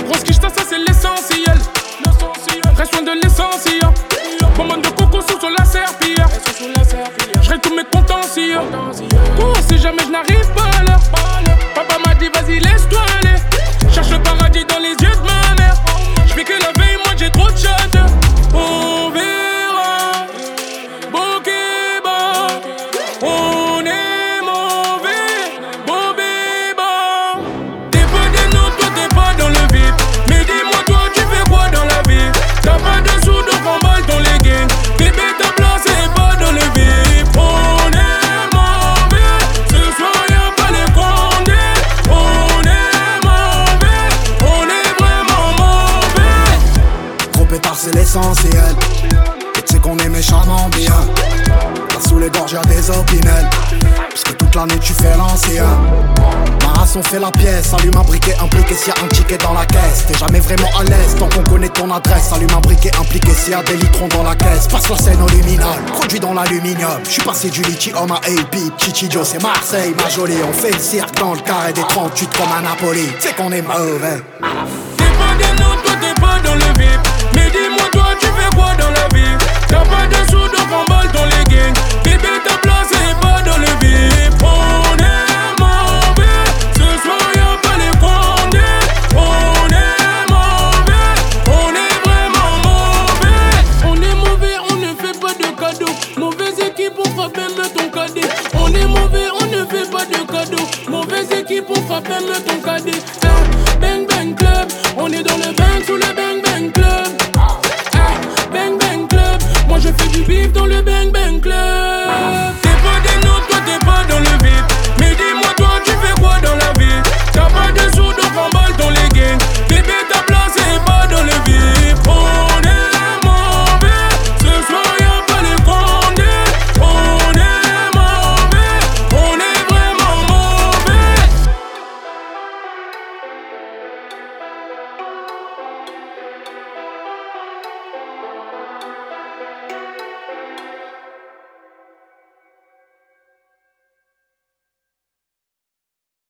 Grosse quiche, ça c'est l'essentiel. Reste loin de l'essentiel. Bonbonne de coco sous la serpillière. J'règle tous mes contentieux. Si jamais je n'arrive pas à l'heure, papa m'a dit vas-y laisse-toi aller. Cherche le paradis dans les yeux de ma mère. J'fais que la veille, moi j'ai trop de chante. On verra. Bokéba. On est mauvais. Bobéba. T'es pas des nous, toi t'es pas dans le vide. Mais dis-moi toi tu fais quoi dans la vie? T'as pas de sous donc on balle dans les gains. Bébé ta place c'est pas dans le vide. On est mauvais. Ce soir y'a pas les condés. On est mauvais. On est vraiment mauvais. Trop pétard c'est l'essentiel. Tu sais qu'on est méchamment bien. Là sous les gorges y'a des opinels. Puisque toute l'année tu fais l'ancien. Ma race on fait la pièce. Allume un briquet impliqué s'il y a un ticket dans la caisse. T'es jamais vraiment à l'aise tant qu'on connaît ton adresse. Allume un briquet impliqué s'il y a des litrons dans la caisse. Passe la scène au luminol, produit dans l'aluminium. J'suis passé du lithium à AP, Chichidio c'est Marseille, ma jolie. On fait le cirque dans le carré des 38 comme à Napoli. T'sais qu'on est mauvais. T'es pas des nous, toi t'es pas dans le vide. Mais dis-moi toi tu fais quoi dans la